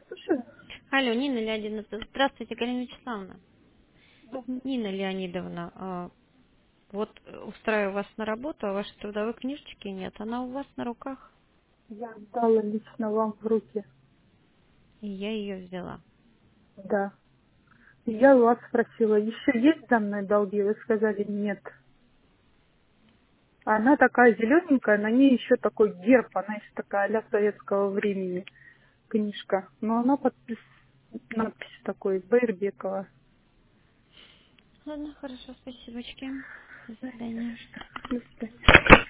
Слушай, Алло, Нина Леонидовна, здравствуйте, Галина Вячеславовна. да, Нина Леонидовна, вот устраиваю вас на работу, а вашей трудовой книжечки нет. Она у вас на руках, я отдала лично вам в руки. и я ее взяла. Да. И я у вас спросила, еще есть за мной долги? Вы сказали нет. Она такая зелененькая, на ней еще такой герб, она еще такая а-ля советского времени книжка. Но она надпись такой, Бейрбекова. Ладно, хорошо, спасибочки. До свидания. До свидания.